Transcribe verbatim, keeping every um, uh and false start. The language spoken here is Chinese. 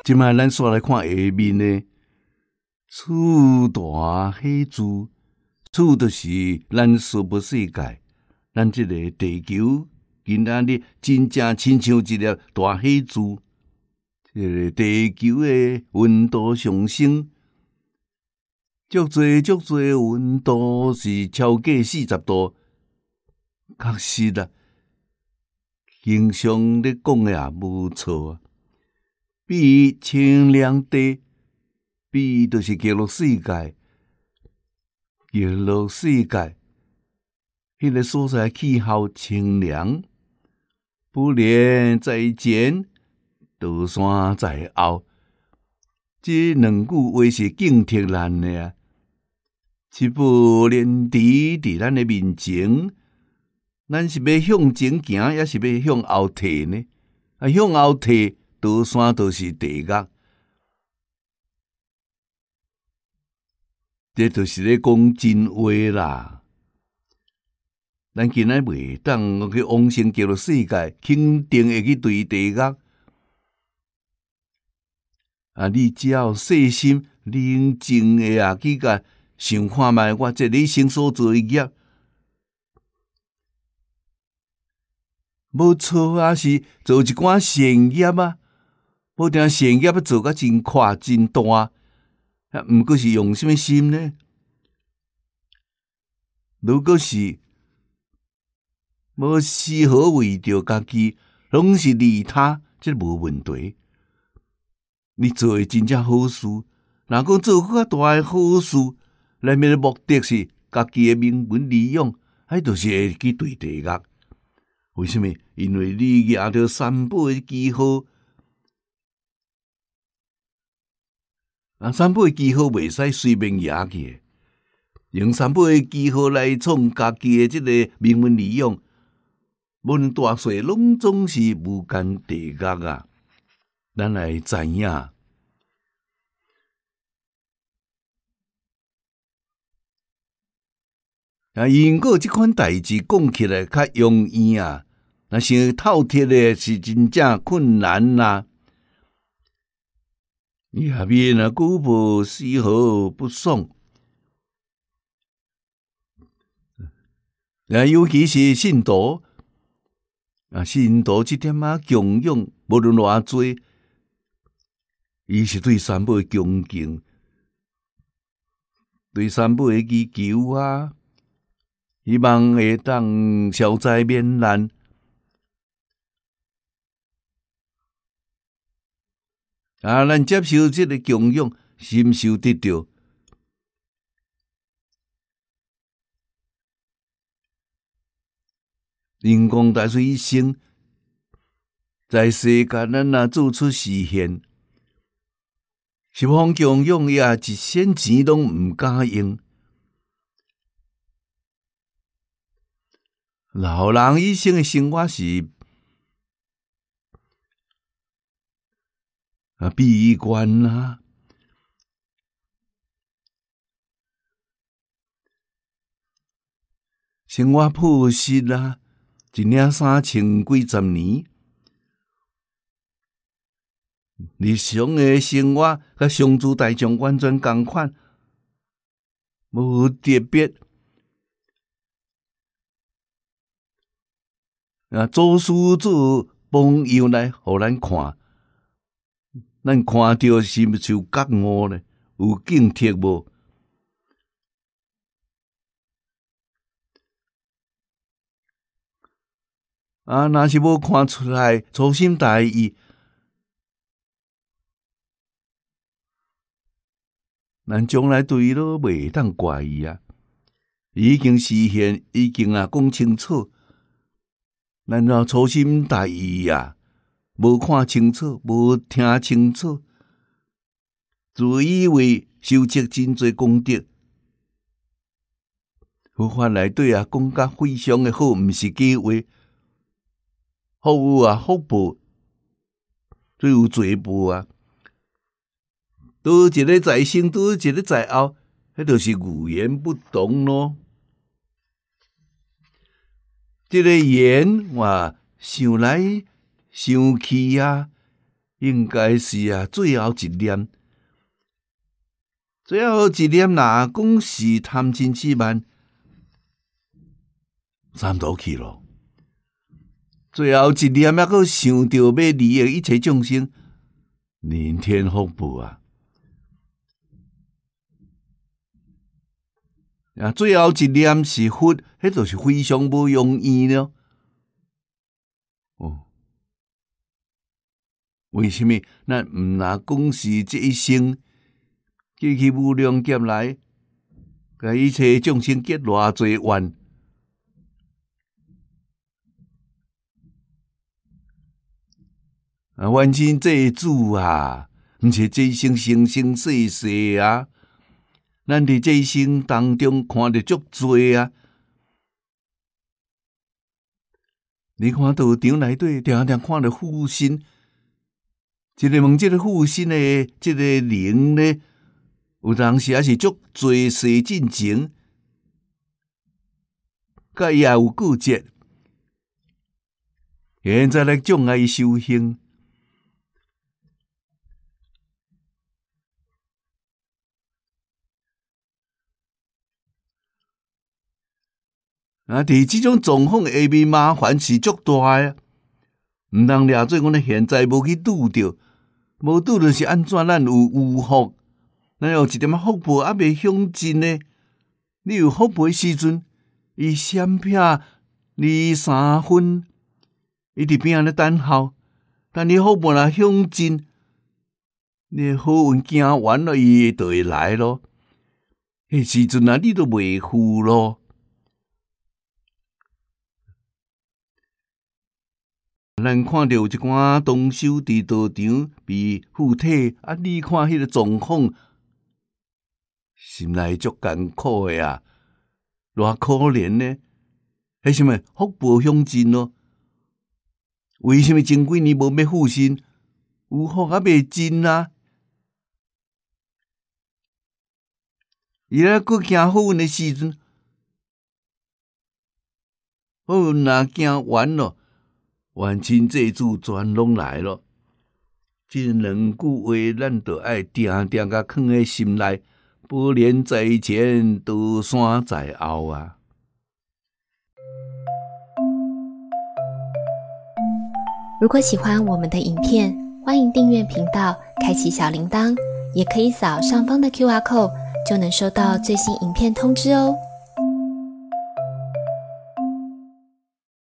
即摆咱煞来看下面呢，厝大喜字，厝就是咱娑婆世界，咱即个地球，今仔日真正亲像一粒大喜字。即个地球的温度上升，足侪足侪温度是超过四十度，确实啦。经常咧讲的也无错啊。比清凉地，比就是极乐世界，极乐世界，迄个所在气候清凉，不连在前，倒山在后。这两句话是警惕咱的啊！一步连池伫咱的面前，咱是要向前行，也是要向后退呢？啊，向后退，倒山就是地狱。这就是咧讲真话啦。咱今仔袂当去往生极乐世界，肯定会去对地狱。啊！你只要细心、冷静的啊，去甲想看觅我这一生所做的业，无错啊，是做一寡善业啊，无定善业要做甲真快真大，啊，毋过是用什么心呢？如果是无丝毫为着家己，拢是利他，这无问题。你做诶真正好事，若讲做较大诶好事，内面诶目的是家己诶名闻利养，迄就是会去对地狱。为什么？因为你举着三宝诶记号，啊，三宝诶记号袂使随便举去，用三宝诶记号来创家己诶即个名闻利养，无论大小，拢总是无间地狱啊！咱来知影，啊，因果即款代志讲起来较容易啊，若想透彻的是真正困难啦。你下面啊，久无丝毫不爽，啊，尤其是信徒啊，信徒即点啊供养，无论偌济。伊是对三宝的恭敬，对三宝的祈求啊，希望会当消灾免难。啊，咱接受这个供养，深受得到。人工大师一生在世间，咱若做出实现。十方供养也一仙钱拢毋敢用，老人一生的生活是啊闭关啊，生活朴实啊，一领衫穿几十年。日常的生活甲上主大众完全共款，无特别。啊，做事做榜样来互咱看，咱看到是毋是有觉悟呢？有警惕无？啊，若是无看出来粗心大意，咱将来对伊都袂当怪伊啊！已经实现，已经啊讲清楚，咱若粗心大意啊，无看清楚，无听清楚，自以为修积真侪功德，佛法内底啊讲甲非常的好，毋是假话。福有啊福报，最有罪报啊！多一个在先，多一个在后，迄就是语言不同咯。这个言哇，想来想去啊， 应该是啊，最后一念，最后一念啦，讲是贪嗔痴慢，三途去咯。最后一念还阁想着要利益一切众生，人天福报啊！啊，最后一念是佛，迄就是非常无容易了。哦，为什么咱毋若讲是这一生，继去无量劫来，甲一切众生结偌济怨？啊，完成这主啊，毋是这一生生生世世啊。咱伫这一生当中看着足多啊！你看道场内底，常常看着父亲，一个问这个父亲的这个灵呢，有当时也是足多世进前，甲伊也有过节，现在来障碍伊修行。啊！伫即种状况下面，麻烦是足大啊！毋通掠做阮现在无去拄着，无拄着是安怎？咱有有福，咱有一点仔福报还未享尽呢。你有福报时阵，伊闪避二三分，伊伫边仔咧等候。但你福报若享尽，你好运行完了，伊就会来咯。迄时阵啊，你都袂负咯。咱看到有一寡同修伫道场被附体，啊！你看迄个状况，心内足艰苦的啊，偌可怜呢？迄什么福报享尽咯？为什么前几年无要复sinh？有福还未尽啊？伊咧佫行好运的时阵，好运若行完咯。完成这主全拢来咯，这两句话咱着爱定定甲藏在心内，宝莲在前，刀山在后啊。 如果喜欢我们的影片，欢迎订阅频道，开启小铃铛，也可以扫上方的 Q R code，就能收到最新影片通知哦。